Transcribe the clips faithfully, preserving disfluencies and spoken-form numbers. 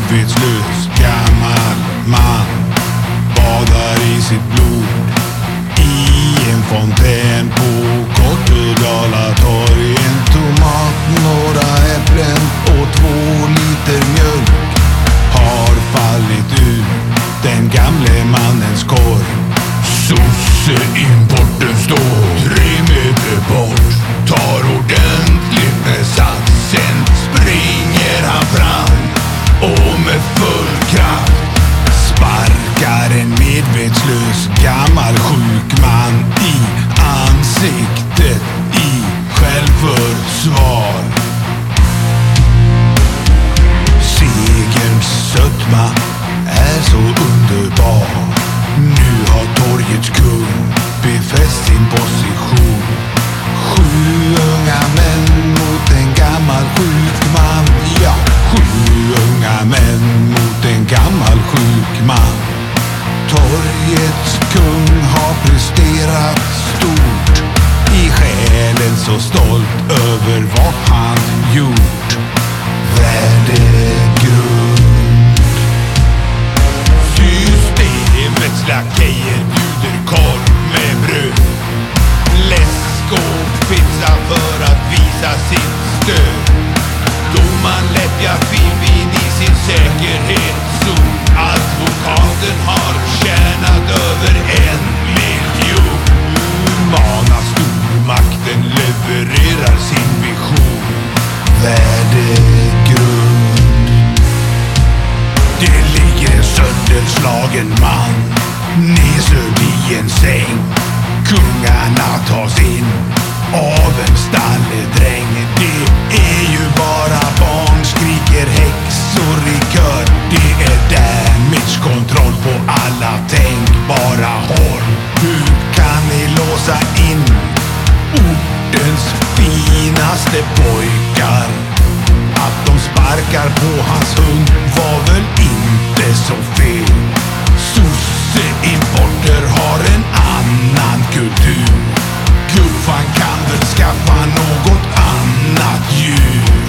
medvetslös gammal man badar i sitt blod i en fontän på Kortedala torg. En tomat, några äpplen och två liter mjölk har fallit ur den gamle mannens korg. Sosse-importen står tre meter bort, tar ordentligt med sats. Sen springer han fram och med full kraft sparkar en medvetslös gammal sjuk man i ansiktet i självförsvar. Segerns sötma är så underbar. Nu har torgets kung befäst sin position. Sju unga män mot en gammal sjuk man. Ja, sju unga män mot en gammal sjuk man. Torgets kung har presterat stort, i själen så stolt över vad han gjort. Värdegrund. Systemets lakejer bjuder korv med bröd, läsk och pizza för att visa sitt stöd. Domaren läppjar filvin i sin säkerhetszon. Advokaten har tjänat över en miljon. Humana stormakten levererar sin vision. Värdegrund. Det ligger en sönderslagen man nedsövd i en säng. Kungarna tas in av en stalledräng. Det är ju bara barn, skriker häxor i kör. Det är damage kontroll på alla tänkbara håll. Hur kan ni låsa in ortens finaste pojkar? Att de sparkar på hans hund var väl inte så fel. Sosse-importer har en annan kultur. Guffan kan väl skaffa något annat djur.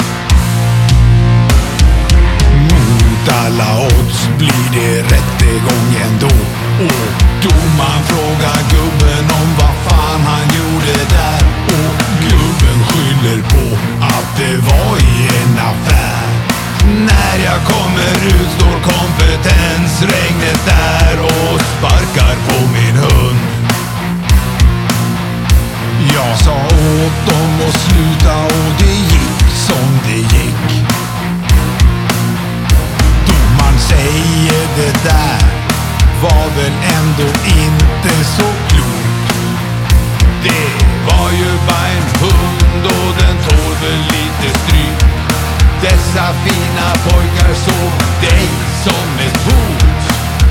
Mot alla odds blir det rättegång ändå. Och domaren frågar gubben om vad fan han gjorde där. Och gubben skyller på att det var i en affär. När jag kommer ut står kompetensregnet där och sparkar på min hund. Jag sa åt dem att sluta och det gick som det gick. Domaren säger det där var väl ändå inte så klokt. Det var ju bara en hund och den tål väl lite stryk. Dessa fina pojkar såg dig som ett hot.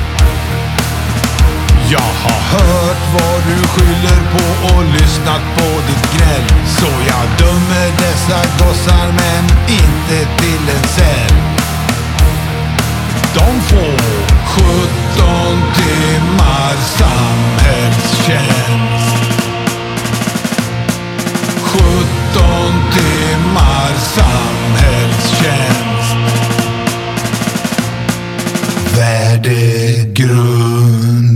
Jag har hört vad du skyller på och lyssnat på ditt gnäll. Så jag dömer dessa gossar men inte till en cell. De får sjutton timmar samhällstjänst. sjutton timmar samhällstjänst. Värdegrund.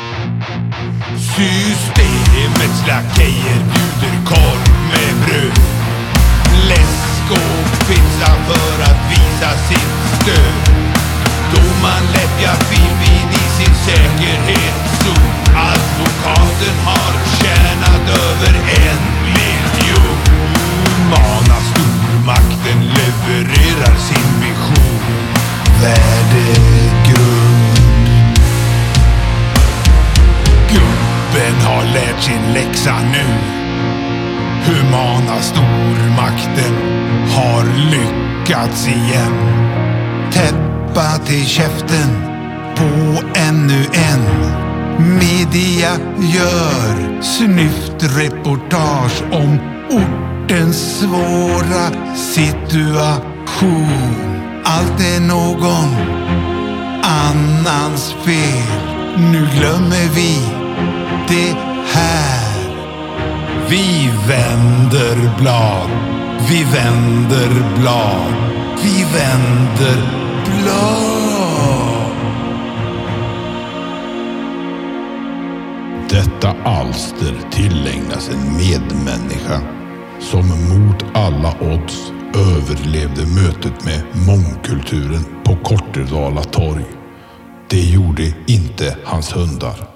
Systemets lakejer bjuder korv med bröd, läsk och pizza för att visa sitt stöd. Domaren läppjar filvin i sin säkerhetszon. Advokaten har tjänat över en miljon. Humana stormakten levererar sin vision. Värdegrund. Gubben har lärt sin läxa nu. Humana stormakten har lyckats igen. Täppa till käften på ännu en. Media gör snyftreportage om ortens svåra situation. Allt är någon annans fel. Nu glömmer vi det här. Vi vänder blad. Vi vänder blad. Vi vänder blad. Detta alster tillägnas en medmänniska som mot alla odds överlevde mötet med mångkulturen på Kortedala torg. Det gjorde inte hans hundar.